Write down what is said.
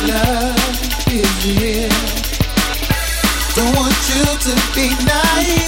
love is real. Don't want you to be naive.